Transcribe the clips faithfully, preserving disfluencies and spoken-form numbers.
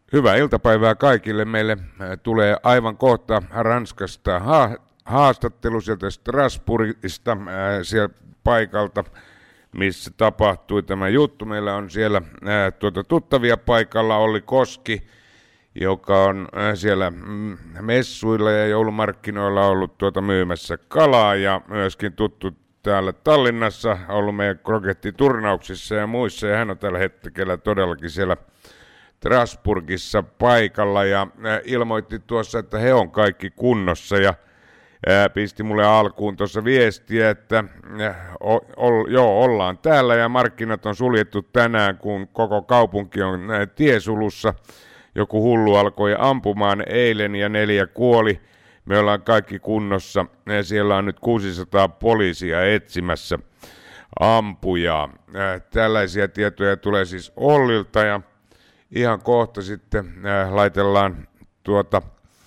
Hyvää iltapäivää kaikille. Meille tulee aivan kohta Ranskasta ha- haastattelu sieltä Strasbourgista, äh, sieltä paikalta, missä tapahtui tämä juttu. Meillä on siellä äh, tuota, tuttavia paikalla, Olli Koski, joka on äh, siellä mm, messuilla ja joulumarkkinoilla ollut tuota myymässä kalaa ja myöskin tuttu täällä Tallinnassa, ollut meidän krokettiturnauksissa ja muissa, ja hän on tällä hetkellä todellakin siellä Strasbourgissa paikalla ja ilmoitti tuossa, että he on kaikki kunnossa ja ää, pisti mulle alkuun tuossa viestiä, että o, o, joo, ollaan täällä ja markkinat on suljettu tänään, kun koko kaupunki on ää, tiesulussa. Joku hullu alkoi ampumaan eilen ja neljä kuoli. Me ollaan kaikki kunnossa ja siellä on nyt kuusisataa poliisia etsimässä ampujaa. Ää, tällaisia tietoja tulee siis Ollilta ja ihan kohta sitten äh, laitellaan tuota,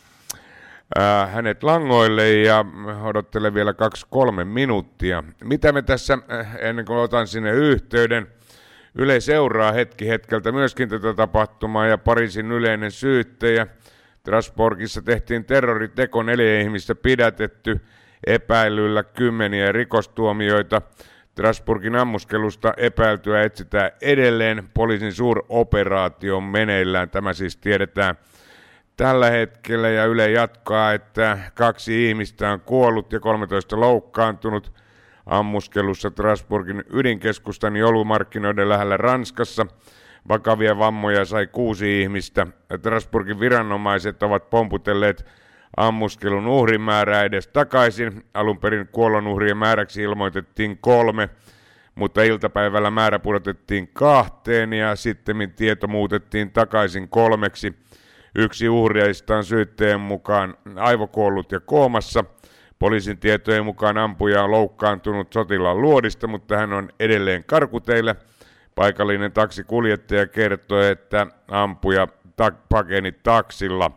äh, hänet langoille ja odottelen vielä kaksi kolme minuuttia. Mitä me tässä, äh, ennen kuin otan sinne yhteyden, Yle seuraa hetki hetkeltä myöskin tätä tapahtumaa ja Pariisin yleinen syyttäjä. Strasbourgissa tehtiin terroriteko, neljä ihmistä pidätetty, epäilyllä kymmeniä rikostuomioita. Strasbourgin ammuskelusta epäiltyä etsitään edelleen. Poliisin suuroperaatio on meneillään. Tämä siis tiedetään tällä hetkellä ja Yle jatkaa, että kaksi ihmistä on kuollut ja kolmetoista loukkaantunut ammuskelussa Strasbourgin ydinkeskustan joulumarkkinoiden lähellä Ranskassa. Vakavia vammoja sai kuusi ihmistä. Strasbourgin viranomaiset ovat pomputelleet ammuskelun uhrimäärää edes takaisin. Alun perin kuolonuhrien määräksi ilmoitettiin kolme, mutta iltapäivällä määrä pudotettiin kahteen ja sitten tieto muutettiin takaisin kolmeksi. Yksi uhreista on syytteen mukaan aivokuollut ja koomassa. Poliisin tietojen mukaan ampuja on loukkaantunut sotilaan luodista, mutta hän on edelleen karkuteillä. Paikallinen taksikuljettaja kertoi, että ampuja ta- pakeni taksilla.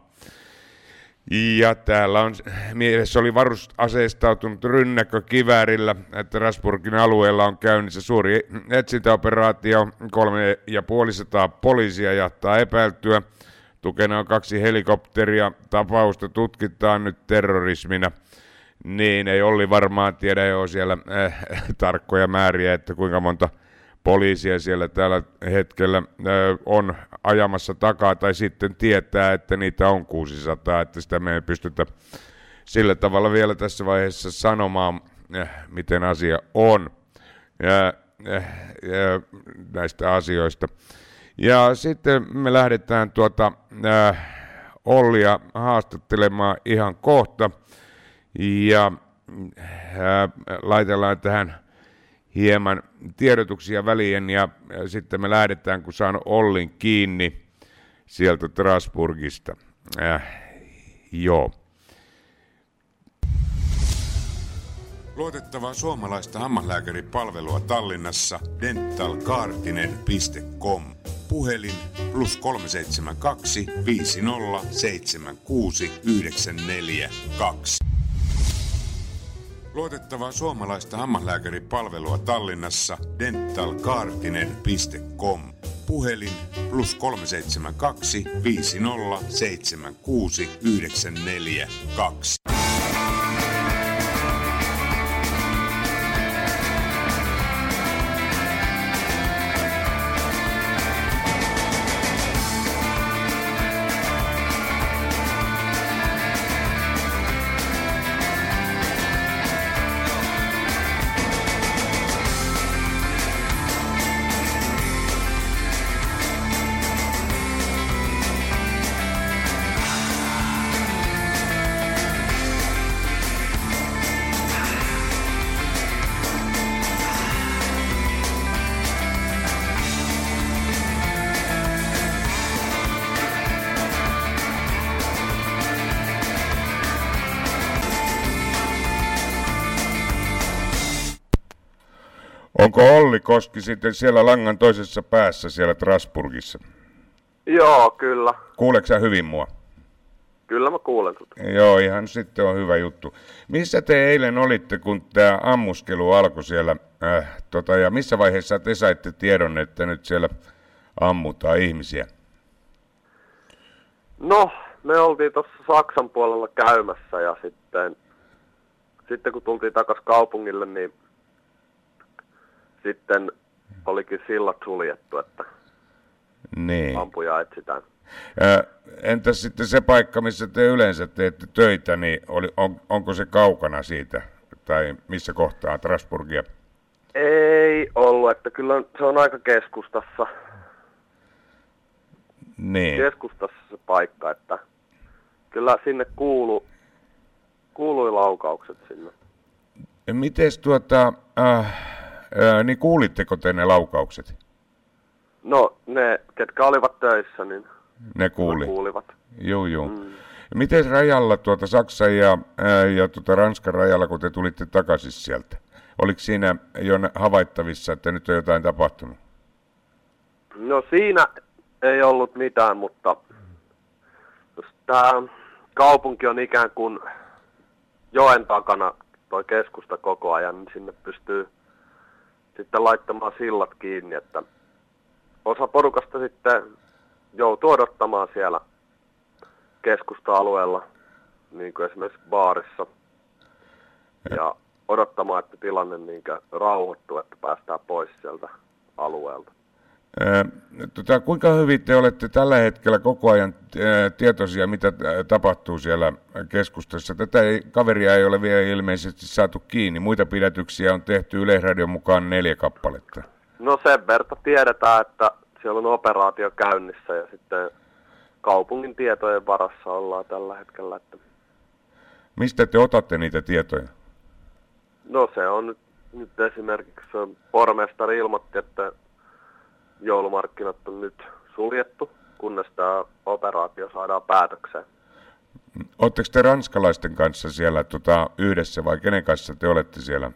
Ja täällä on, mielessä oli varusaseistautunut rynnäkkökiväärillä, että Strasbourgin alueella on käynnissä suuri etsintäoperaatio, kolme ja puolisataa poliisia jahtaa epäiltyä. Tukena on kaksi helikopteria, tapausta tutkitaan nyt terrorismina. Niin, ei Olli varmaan tiedä jo siellä äh, tarkkoja määriä, että kuinka monta poliisia siellä tällä hetkellä äh, on ajamassa takaa, tai sitten tietää, että niitä on kuusisataa, että sitä me ei pystytä sillä tavalla vielä tässä vaiheessa sanomaan, äh, miten asia on ja, äh, ja näistä asioista. Ja sitten me lähdetään tuota äh, Ollia haastattelemaan ihan kohta, ja äh, laitellaan tähän hieman tiedotuksia väliin ja sitten me lähdetään, kun saan Ollin kiinni sieltä Strasbourgista. Äh, joo. Luotettavaa suomalaista hammaslääkäripalvelua Tallinnassa dentalkaartinen piste com. Puhelin plus kolme seitsemän kaksi viisi nolla seitsemän kuusi yhdeksän neljä kaksi. Luotettavaa suomalaista hammaslääkäripalvelua Tallinnassa dentalkaartinen piste com. Puhelin plus kolme seitsemän kaksi viisi nolla seitsemän kuusi yhdeksän neljä kaksi. Onko Olli Koski sitten siellä langan toisessa päässä siellä Strasbourgissa? Joo, kyllä. Kuuleeko sä hyvin mua? Kyllä mä kuulen sut. Joo, ihan sitten on hyvä juttu. Missä te eilen olitte, kun tämä ammuskelu alkoi siellä, äh, tota, ja missä vaiheessa te saitte tiedon, että nyt siellä ammutaan ihmisiä? No, me oltiin tuossa Saksan puolella käymässä ja sitten, sitten kun tultiin takaisin kaupungille, niin sitten olikin sillat suljettu, että niin. ampuja etsitään. Ää, entäs sitten se paikka, missä te yleensä teette töitä, niin oli, on, onko se kaukana siitä? Tai missä kohtaa Strasbourgia? Ei ollut, että kyllä se on aika keskustassa. Niin. Keskustassa se paikka, että kyllä sinne kuulu, kuului laukaukset sinne. Mites tuota, äh, äh, niin kuulitteko te ne laukaukset? No, ne, ketkä olivat töissä, niin Ne kuuli. kuulivat. Joo, joo. Mm. Miten rajalla tuota Saksan ja, ää, ja tuota Ranskan rajalla, kun te tulitte takaisin sieltä? Oliko siinä jo havaittavissa, että nyt on jotain tapahtunut? No siinä ei ollut mitään, mutta tämä kaupunki on ikään kuin joen takana toi keskusta koko ajan, niin sinne pystyy sitten laittamaan sillat kiinni, että osa porukasta sitten joutuu odottamaan siellä keskusta-alueella, niin kuin esimerkiksi baarissa, ja odottamaan, että tilanne niin rauhoittuu, että päästään pois sieltä alueelta. Ää, tota, kuinka hyvin te olette tällä hetkellä koko ajan ää, tietoisia, mitä ää, tapahtuu siellä keskustassa? Tätä ei, kaveria ei ole vielä ilmeisesti saatu kiinni. Muita pidätyksiä on tehty Yleisradion mukaan neljä kappaletta. No sen verta tiedetään, että siellä on operaatio käynnissä ja sitten kaupungin tietojen varassa ollaan tällä hetkellä. Että Mistä te otatte niitä tietoja? no se on nyt, nyt esimerkiksi pormestari ilmoitti, että joulumarkkinat on nyt suljettu, kunnes tämä operaatio saadaan päätökseen. Oletteko te ranskalaisten kanssa siellä tota, yhdessä vai kenen kanssa te olette siellä?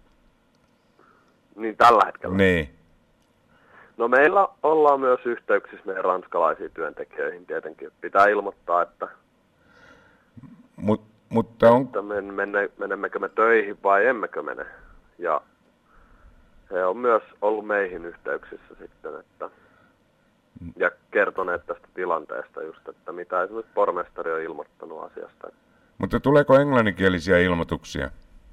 Niin tällä hetkellä. Niin. No meillä ollaan myös yhteyksissä meidän ranskalaisiin työntekijöihin tietenkin. Pitää ilmoittaa, että, Mut, mutta on... että men, menne, menemmekö me töihin vai emmekö mene. Ja he on myös ollut meihin yhteyksissä sitten, että, ja kertoneet tästä tilanteesta just, että mitä esimerkiksi pormestari on ilmoittanut asiasta. Mutta tuleeko englanninkielisiä ilmoituksia?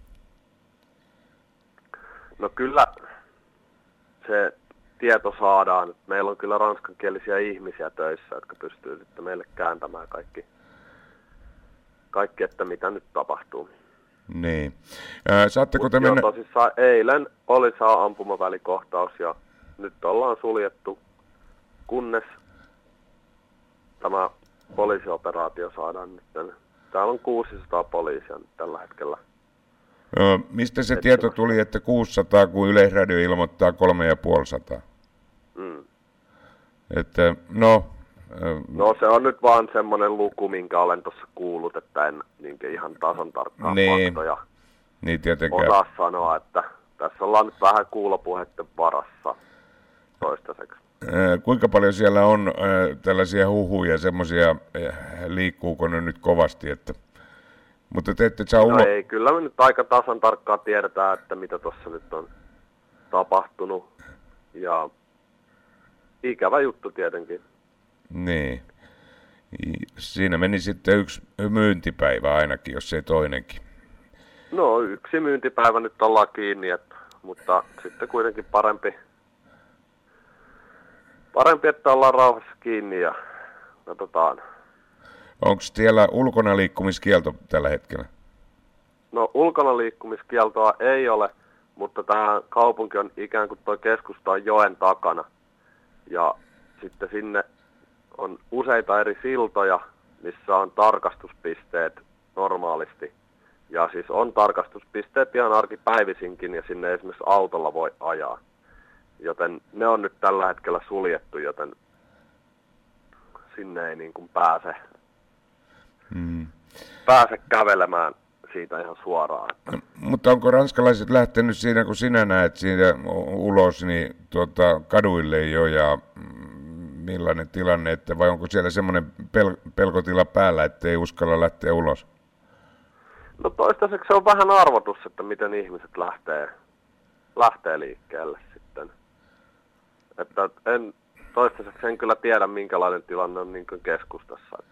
No kyllä se tieto saadaan. Meillä on kyllä ranskankielisiä ihmisiä töissä, jotka pystyy sitten meille kääntämään kaikki, kaikki että mitä nyt tapahtuu. Niin. Ää, saatteko te mennä... tosissaan eilen oli saa ampumavälikohtaus ja nyt ollaan suljettu, kunnes tämä poliisioperaatio saadaan nyt. Täällä on kuusisataa poliisia nyt tällä hetkellä. Ö, mistä se tieto tuli, että kuusisataa, kun Yleisradio ilmoittaa kolme ja puoli sataa? Mm. Että, no... No se on nyt vaan semmoinen luku, minkä olen tuossa kuullut, että en niin ihan tasan tarkkaan niin, faktoja niin tietenkään. osaa sanoa, että tässä ollaan nyt vähän kuulopuheiden varassa toistaiseksi. Kuinka paljon siellä on äh, tällaisia huhuja, semmoisia, äh, liikkuuko ne nyt kovasti, että... Mutta te ette saa no ulo... ei, kyllä me nyt aika tasan tarkkaan tiedetään, että mitä tuossa nyt on tapahtunut. Ja ikävä juttu tietenkin. Niin. Siinä meni sitten yksi myyntipäivä ainakin, jos ei toinenkin. No yksi myyntipäivä nyt ollaan kiinni, että, mutta sitten kuitenkin parempi, parempi, että ollaan rauhassa kiinni ja katsotaan. Onko siellä ulkona liikkumiskielto tällä hetkellä? No ulkona liikkumiskieltoa ei ole, mutta tämä kaupunki on ikään kuin tuo keskusta on joen takana. Ja sitten sinne on useita eri siltoja, missä on tarkastuspisteet normaalisti. Ja siis on tarkastuspisteet ihan arkipäivisinkin ja sinne esimerkiksi autolla voi ajaa. Joten ne on nyt tällä hetkellä suljettu, joten sinne ei niin kuin pääse, mm. pääse kävelemään siitä ihan suoraan. No, mutta onko ranskalaiset lähtenyt siinä, kun sinä näet siinä ulos, niin tuota, kaduille jo ja millainen tilanne, että vai onko siellä semmoinen pel- pelkotila päällä, että ei uskalla lähteä ulos? No toistaiseksi se on vähän arvotus, että miten ihmiset lähtee, lähtee liikkeelle sitten. Että en, toistaiseksi en kyllä tiedä, minkälainen tilanne on niin kuin keskustassa. Että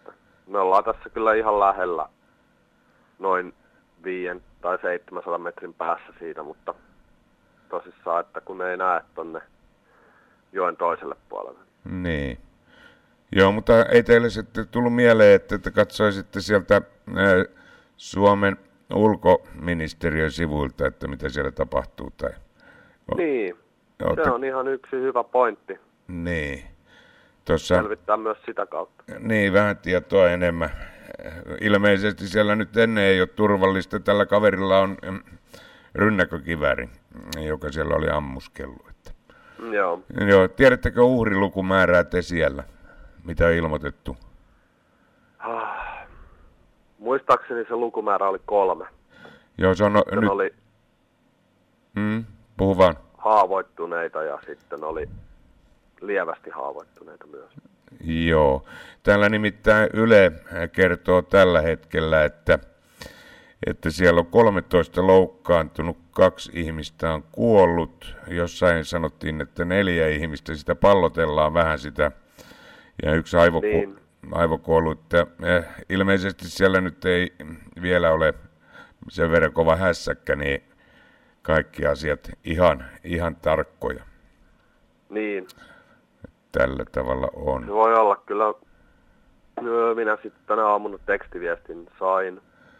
me ollaan tässä kyllä ihan lähellä noin viiden tai seitsemänsadan metrin päässä siitä, mutta tosissaan, että kun ei näe tonne joen toiselle puolelle. Niin. Joo, mutta ei teille sitten tullut mieleen, että te katsoisitte sieltä ää, Suomen ulkoministeriön sivuilta, että mitä siellä tapahtuu? Tai... Niin, Ootte... se on ihan yksi hyvä pointti. Niin. Tuossa... Selvittää myös sitä kautta. Niin, vähän tietoa enemmän. Ilmeisesti siellä nyt ennen ei ole turvallista. Tällä kaverilla on rynnäkkökivääri, joka siellä oli ammuskellut. Että... Joo. Joo. Tiedättekö uhrilukumäärää te siellä? Mitä on ilmoitettu? Ah, muistaakseni se lukumäärä oli kolme. Joo, se on no, nyt... oli mm, puhu vaan. haavoittuneita ja sitten oli lievästi haavoittuneita myös. Joo. Täällä nimittäin Yle kertoo tällä hetkellä, että, että siellä on kolmetoista loukkaantunut, kaksi ihmistä on kuollut. Jossain sanottiin, että neljä ihmistä, sitä pallotellaan vähän sitä. Ja yksi aivoku- niin. aivokuollut. Eh, ilmeisesti siellä nyt ei vielä ole sen verran kova hässäkkä, niin kaikki asiat ihan, ihan tarkkoja. Niin. Tällä tavalla on. Se voi olla kyllä. Minä sitten tänä aamuna tekstiviestin sain,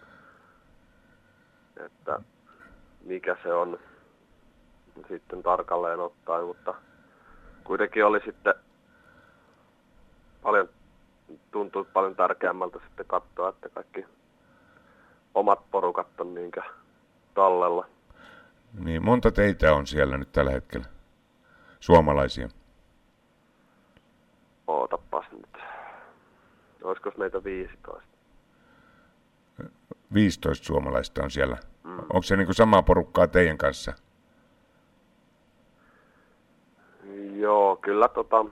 että mikä se on sitten tarkalleen ottaen, mutta kuitenkin oli sitten paljon, tuntuu paljon tärkeämmältä sitten katsoa, että kaikki omat porukat on niinkä tallella. Niin, monta teitä on siellä nyt tällä hetkellä? Suomalaisia? Ootapas nyt. Olisiko meitä viisitoista? viisitoista suomalaista on siellä. Mm. Onko se niin kuin samaa porukkaa teidän kanssa? Joo, kyllä tota...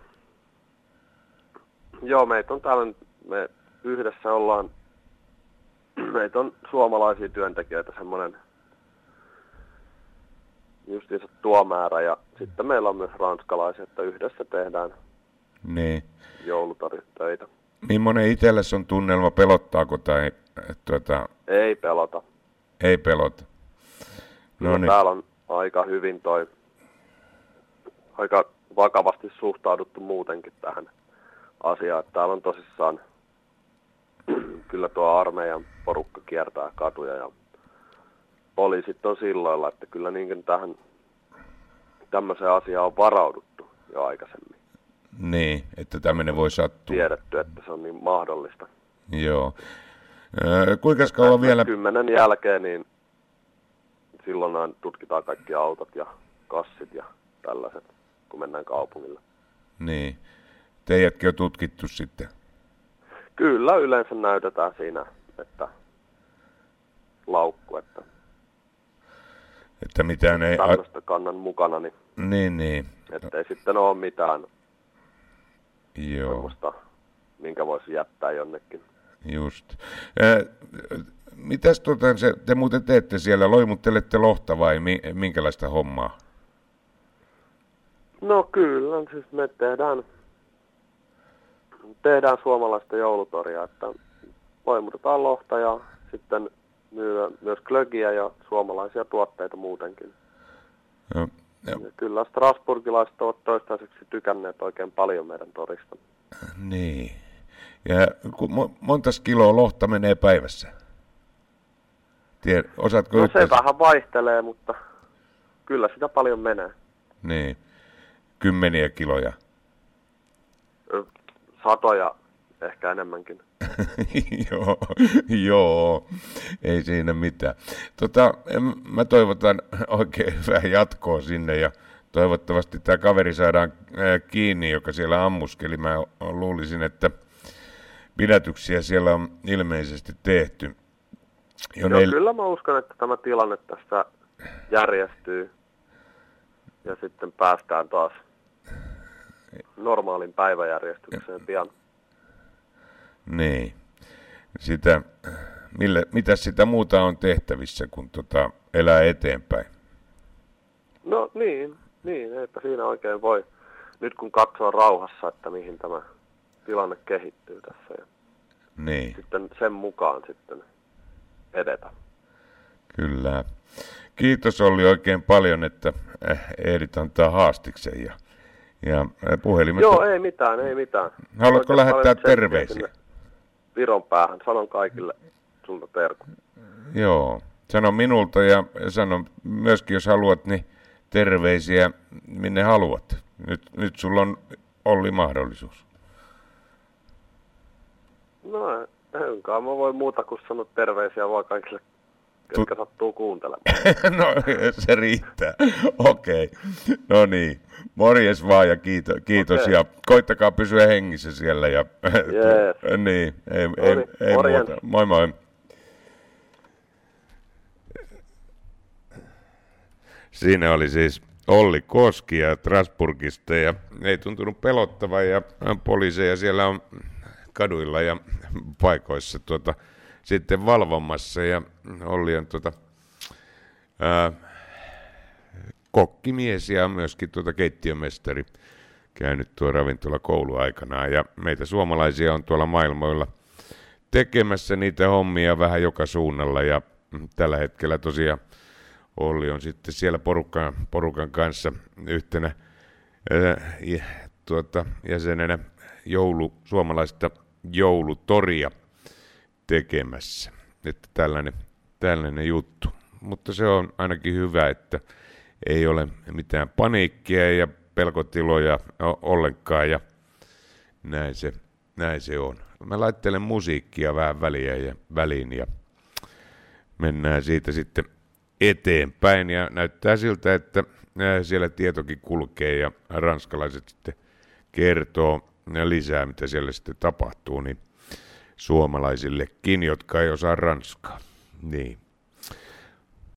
Joo, meitä on täällä, me yhdessä ollaan, meitä on suomalaisia työntekijöitä semmoinen justiinsa tuo määrä ja sitten meillä on myös ranskalaisia, että yhdessä tehdään niin. joulutöitä. Millainen itsellesi on tunnelma, pelottaako tai tuota... Ei pelota. Ei pelota. No niin. Täällä on aika hyvin toi, aika vakavasti suhtauduttu muutenkin tähän asiaan. Täällä on tosissaan, kyllä tuo armeijan porukka kiertää katuja ja poliisit on silloilla, että kyllä niin tähän tämmöiseen asiaan on varauduttu jo aikaisemmin. Niin, että tämmöinen voi sattua. Tiedetty, että se on niin mahdollista. Joo. Öö, kuinka kauan vielä... Kymmenen jälkeen, niin silloin tutkitaan kaikki autot ja kassit ja tällaiset, kun mennään kaupungille. Niin. Teidätkin on tutkittu sitten? Kyllä, yleensä näytetään siinä, että laukku, että, että mitään ei... tämmöistä kannan mukana, niin, niin, niin. Että ei sitten ole mitään Joo. semmoista, minkä voisi jättää jonnekin. Just. Äh, mitäs tuota, se, te muuten teette siellä? Loimuttelette lohta vai mi, minkälaista hommaa? No kyllä, siis me tehdään, tehdään suomalaista joulutoria, että loimutetaan lohta ja sitten myy myös glögiä ja suomalaisia tuotteita muutenkin. No, ja kyllä strasburgilaiset ovat toistaiseksi tykänneet oikein paljon meidän torista. Niin. Ja mo- montas kiloa lohta menee päivässä? Tiedä, osaatko no yhteensä? Se vähän vaihtelee, mutta kyllä sitä paljon menee. Niin. Kymmeniä kiloja. Satoja, ehkä enemmänkin. joo, joo, ei siinä mitään. Tota, mä toivotan oikein hyvää jatkoa sinne ja toivottavasti tämä kaveri saadaan kiinni, joka siellä ammuskeli. Mä luulisin, että pidätyksiä siellä on ilmeisesti tehty. Jo Joo, neil... Kyllä mä uskon, että tämä tilanne tässä järjestyy ja sitten päästään taas normaalin päiväjärjestykseen pian. Niin. Sitä, millä, mitä sitä muuta on tehtävissä, kun tota, elää eteenpäin? No niin, niin, eipä siinä oikein voi. Nyt kun katsoo rauhassa, että mihin tämä tilanne kehittyy tässä. Ja niin. sitten sen mukaan sitten edetä. Kyllä. Kiitos Olli oikein paljon, että ehdit antaa haastiksen ja, ja puhelimesta. Joo, ei mitään, ei mitään. Haluatko lähettää terveisiä? Viron päähän, sanon kaikille sulta terkut. Joo, sano minulta ja sano myöskin, jos haluat, niin terveisiä minne haluat. Nyt, nyt sulla on Olli mahdollisuus. No, enkaan mä voi muuta kuin sanoa terveisiä vaan kaikille, ketkä tu- sattuu kuuntelemaan. No, se riittää. Okei. Okay. No niin. Morjes vaan ja kiitos. kiitos. Okay. Ja koittakaa pysyä hengissä siellä. Ja, yes. niin, ei, no ei, niin. ei muuta. Moi moi. Siinä oli siis Olli Koski ja Strasbourgista ja ei tuntunut pelottavan ja poliiseja siellä on kaduilla ja paikoissa tuota, sitten valvomassa ja Olli on tuota, ää, kokkimies ja myöskin tuota keittiömestari käynyt tuo ravintola kouluaikanaan ja meitä suomalaisia on tuolla maailmoilla tekemässä niitä hommia vähän joka suunnalla ja tällä hetkellä tosiaan Olli on sitten siellä porukan, porukan kanssa yhtenä ää, ja, tuota, jäsenenä joulu, suomalaista joulutoria tekemässä. Että tällainen, tällainen juttu. Mutta se on ainakin hyvä, että ei ole mitään paniikkia ja pelkotiloja ollenkaan ja näin se, näin se on. Mä laittelen musiikkia vähän väliä ja väliin ja mennään siitä sitten eteenpäin ja näyttää siltä, että siellä tietokin kulkee ja ranskalaiset sitten kertoo lisää, mitä siellä sitten tapahtuu, niin suomalaisillekin, jotka ei osaa ranskaa. Niin.